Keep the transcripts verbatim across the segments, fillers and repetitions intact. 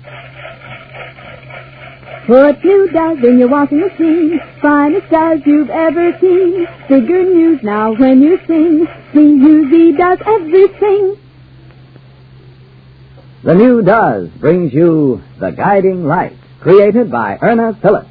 Put new Does in your washing machine. Finest Does you've ever seen. Bigger news now when you sing. Clean U Z does everything. The new Does brings you The Guiding Light, created by Erna Phillips.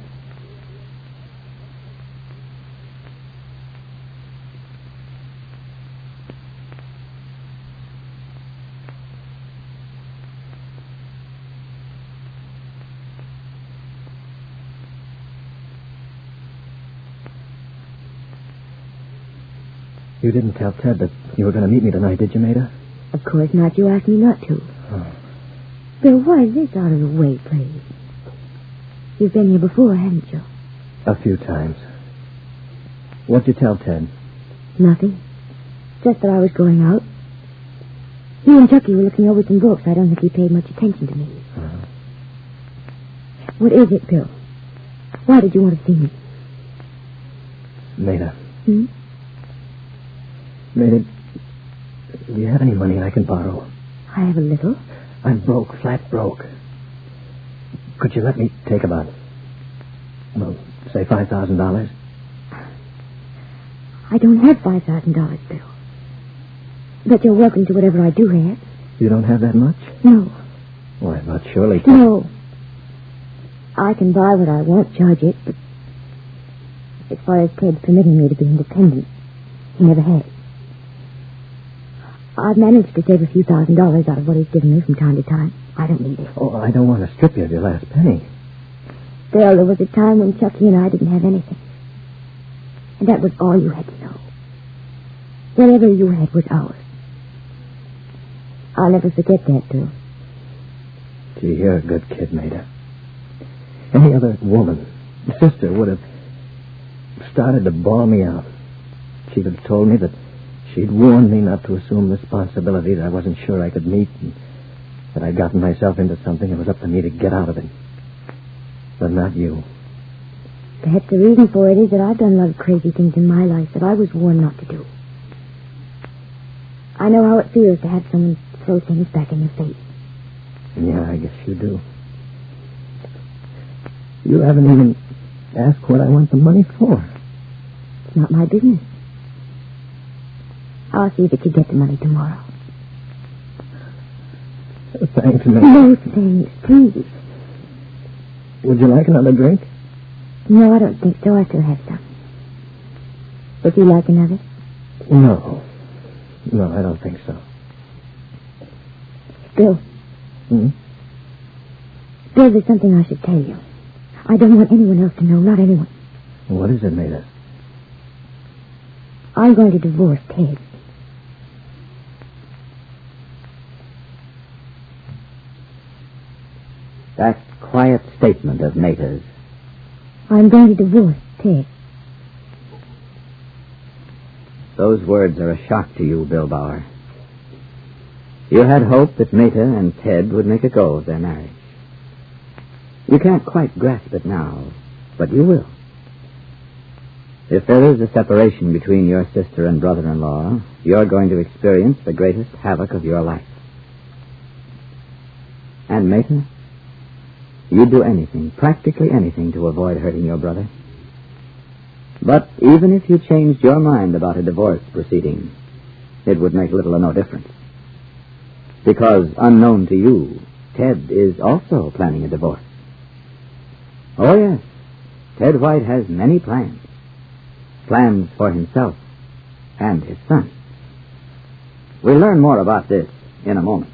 You didn't tell Ted that you were going to meet me tonight, did you, Maida? Of course not. You asked me not to. Oh. Bill, why is this out of the way, please? You've been here before, haven't you? A few times. What'd you tell Ted? Nothing. Just that I was going out. He and Chucky were looking over some books. I don't think he paid much attention to me. Uh-huh. What is it, Bill? Why did you want to see me? Maida. Hmm? Maida, do you have any money I can borrow? I have a little. I'm broke, flat broke. Could you let me take about, well, say five thousand dollars? I don't have five thousand dollars, Bill. But you're welcome to whatever I do have. You don't have that much? No. Why, not surely. No. I can buy what I want, charge it, but as far as Ted's permitting me to be independent, he never has. I've managed to save a few thousand dollars out of what he's given me from time to time. I don't need it. Oh, I don't want to strip you of your last penny. Bill, there was a time when Chucky and I didn't have anything. And that was all you had to know. Whatever you had was ours. I'll never forget that, Bill. Gee, you're a good kid, Maida. Any other woman, sister, would have started to bawl me out. She'd have told me that she'd warned me not to assume responsibility that I wasn't sure I could meet, and that I'd gotten myself into something it was up to me to get out of it. But not you. Perhaps the reason for it is that I've done a lot of crazy things in my life that I was warned not to do. I know how it feels to have someone throw things back in your face. Yeah, I guess you do. You haven't even asked what I want the money for. It's not my business. I'll see that you get the money tomorrow. Thanks, Maida. No thanks, please. Would you like another drink? No, I don't think so. I still have some. Would you like another? No. No, I don't think so. Bill. Hmm? Bill, there's something I should tell you. I don't want anyone else to know, not anyone. What is it, Maida? I'm going to divorce Ted. That quiet statement of Maida's. I'm going to divorce Ted. Those words are a shock to you, Bill Bauer. You had hoped that Maida and Ted would make a go of their marriage. You can't quite grasp it now, but you will. If there is a separation between your sister and brother-in-law, you're going to experience the greatest havoc of your life. And Maida, you'd do anything, practically anything, to avoid hurting your brother. But even if you changed your mind about a divorce proceeding, it would make little or no difference. Because, unknown to you, Ted is also planning a divorce. Oh, yes, Ted White has many plans. Plans for himself and his son. We'll learn more about this in a moment.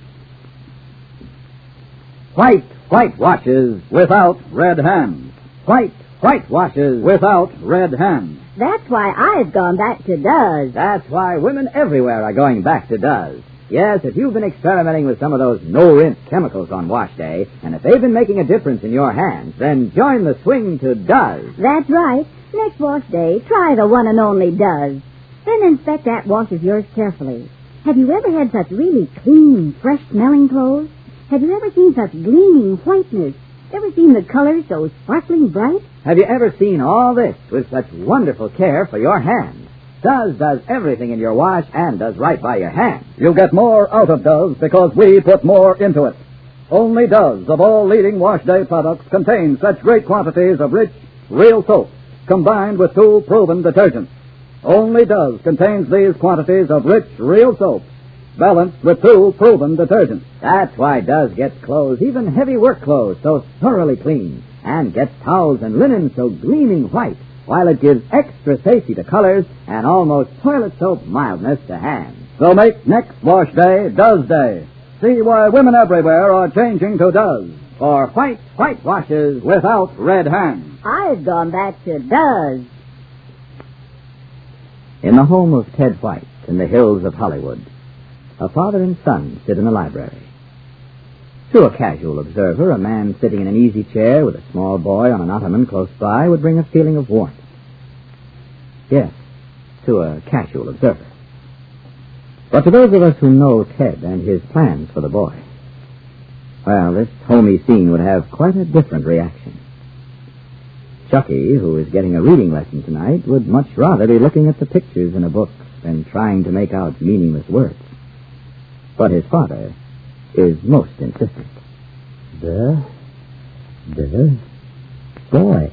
White whitewashes without red hands. White whitewashes without red hands. That's why I've gone back to Does. That's why women everywhere are going back to Does. Yes, if you've been experimenting with some of those no-rinse chemicals on wash day, and if they've been making a difference in your hands, then join the swing to Does. That's right. Next wash day, try the one and only Does. Then inspect that wash of yours carefully. Have you ever had such really clean, fresh-smelling clothes? Have you ever seen such gleaming whiteness? Ever seen the colors so sparkling bright? Have you ever seen all this with such wonderful care for your hands? Does does everything in your wash and does right by your hands. You'll get more out of Does because we put more into it. Only Does, of all leading wash day products, contains such great quantities of rich, real soap, combined with tool-proven detergents. Only Does contains these quantities of rich, real soap, balanced with tool-proven detergents. That's why Does gets clothes, even heavy work clothes, so thoroughly clean, and gets towels and linen so gleaming white, while it gives extra safety to colors and almost toilet soap mildness to hands. So make next wash day Does Day. See why women everywhere are changing to Does. For white, white washes Without red hands. I've gone back to Does. In the home of Ted White in the hills of Hollywood, a father and son sit in a library. To a casual observer, a man sitting in an easy chair with a small boy on an ottoman close by would bring a feeling of warmth. Yes, to a casual observer. But to those of us who know Ted and his plans for the boy, well, this homey scene would have quite a different reaction. Chucky, who is getting a reading lesson tonight, would much rather be looking at the pictures in a book than trying to make out meaningless words. But his father is most insistent. The... the... boy.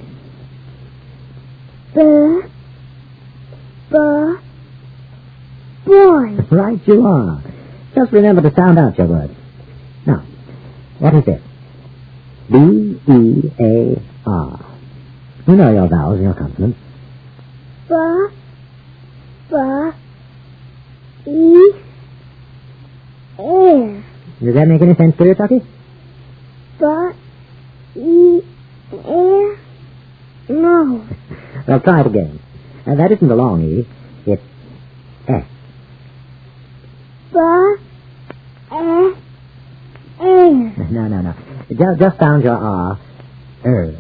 The... the... boy. Right you are. Just remember to sound out your words. Now, what is it? B E A R. You know your vowels and your consonants. Ba, ba, e, air. Does that make any sense to you, Chucky? Ba, e, air. No. Well, try it again. Uh, that isn't a long E. It's S. Ba, e, air. No, no, no. Just, just sound your R. Er.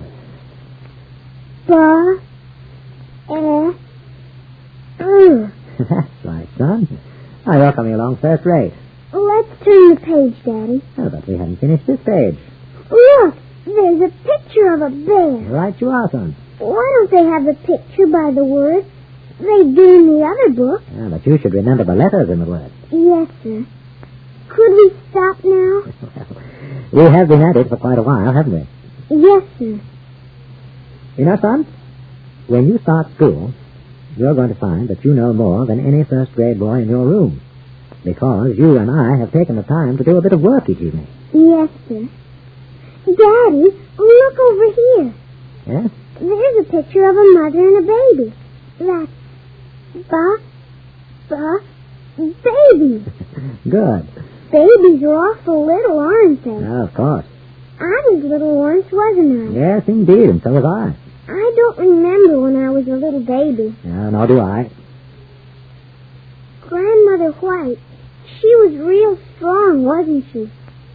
Ba, e, er. That's right, son. Oh, you're coming along first rate. Let's turn the page, Daddy. Oh, but we haven't finished this page. Look, there's a picture of a bear. Right you are, son. Why don't they have the picture by the word? They do in the other book. Yeah, but you should remember the letters in the word. Yes, sir. Could we stop now? We have been at it for quite a while, haven't we? Yes, sir. You know, son, when you start school, you're going to find that you know more than any first-grade boy in your room, because you and I have taken the time to do a bit of work each evening. Yes, sir. Daddy, look over here. Yes? There's a picture of a mother and a baby. That's ba, ba, baby. Good. Babies are awful little, aren't they? Oh, of course. I was little once, wasn't I? Yes, indeed, and so was I. I don't remember when I was a little baby. No, nor do I. Grandmother White, she was real strong, wasn't she?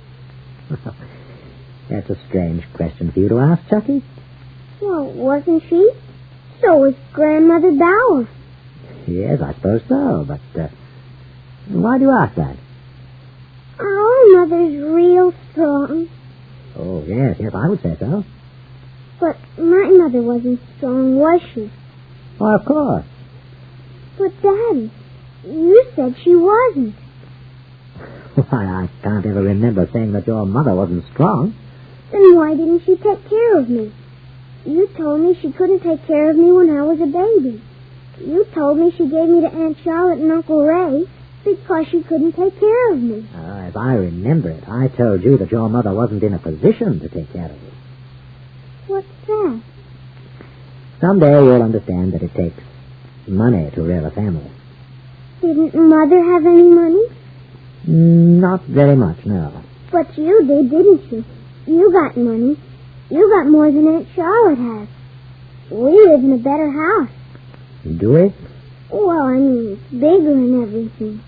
That's a strange question for you to ask, Chucky. Well, wasn't she? So was Grandmother Bauer. Yes, I suppose so, but uh, why do you ask that? Our mother's real strong. Oh, yes, yes, I would say so. But my mother wasn't strong, was she? Oh, of course. But, Daddy, you said she wasn't. Why, I can't ever remember saying that your mother wasn't strong. Then why didn't she take care of me? You told me she couldn't take care of me when I was a baby. You told me she gave me to Aunt Charlotte and Uncle Ray because she couldn't take care of me. Uh, as I remember it, I told you that your mother wasn't in a position to take care of you. What's that? Someday you'll understand that it takes money to rear a family. Didn't Mother have any money? Mm, not very much, no. But you did, didn't you? You got money. You got more than Aunt Charlotte has. We live in a better house. Do we? Well, I mean, it's bigger and everything.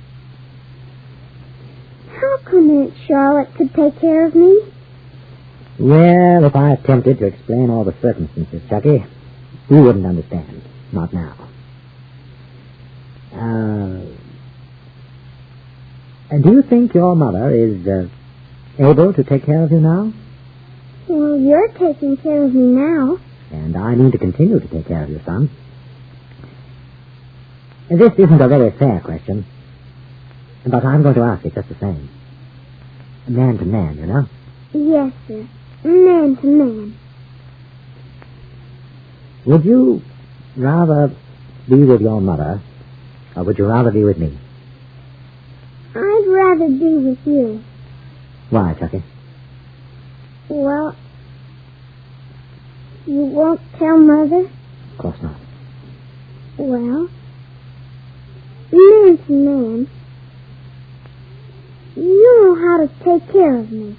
How come Aunt Charlotte could take care of me? Well, if I attempted to explain all the circumstances, Chucky, you wouldn't understand. Not now. Uh, do you think your mother is uh, able to take care of you now? Well, you're taking care of me now. And I mean to continue to take care of you, son. This isn't a very fair question, but I'm going to ask it just the same. Man to man, you know. Yes, sir. Man to man. Would you rather be with your mother, or would you rather be with me? I'd rather be with you. Why, Chucky? Well, you won't tell Mother? Of course not. Well, man to man, you know how to take care of me.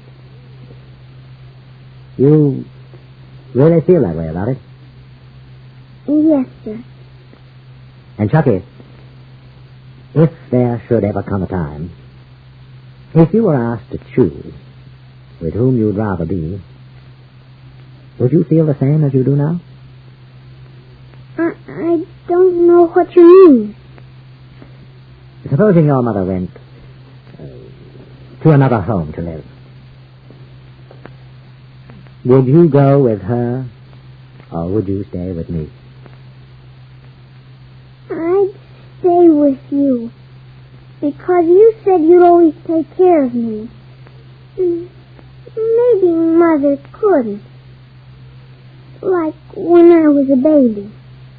You really feel that way about it? Yes, sir. And, Chucky, if there should ever come a time, if you were asked to choose with whom you'd rather be, would you feel the same as you do now? I, I don't know what you mean. Supposing your mother went uh, to another home to live, would you go with her, or would you stay with me? I'd stay with you, because you said you'd always take care of me. Maybe Mother couldn't, like when I was a baby.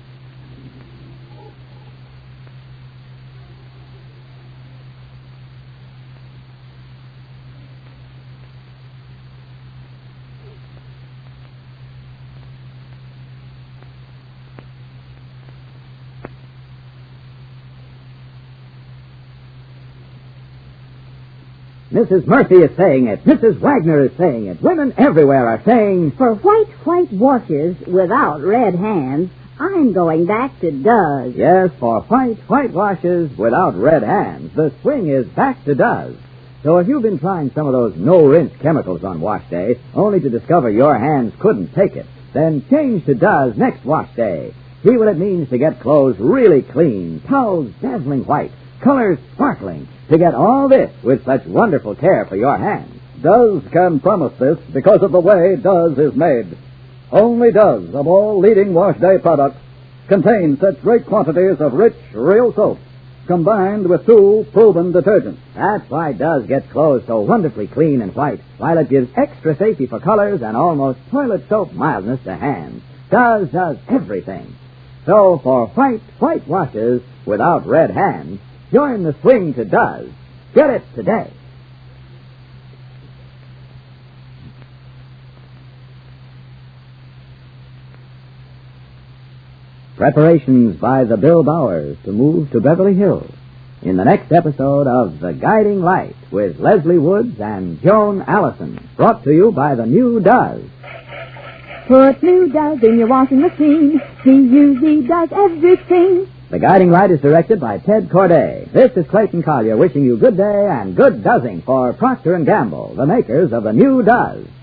Missus Murphy is saying it. Missus Wagner is saying it. Women everywhere are saying... For white, white washes without red hands, I'm going back to Does. Yes, for white, white washes without red hands, the swing is back to Does. So if you've been trying some of those no-rinse chemicals on wash day, only to discover your hands couldn't take it, then change to Does next wash day. See what it means to get clothes really clean, towels dazzling white, colors sparkling, to get all this with such wonderful care for your hands. Does can promise this because of the way Does is made. Only Does, of all leading wash day products, contains such great quantities of rich, real soap, combined with two proven detergents. That's why Does gets clothes so wonderfully clean and white, while it gives extra safety for colors and almost toilet soap mildness to hands. Does does everything. So for white, white washes without red hands, join the swing to Does. Get it today. Preparations by the Bill Bowers to move to Beverly Hills in the next episode of The Guiding Light with Leslie Woods and Joan Allison, brought to you by the new Does. Put new Does in your washing machine. T U Z does everything. The Guiding Light is directed by Ted Corday. This is Clayton Collier wishing you good day and good dozzing for Procter and Gamble, the makers of the new Does.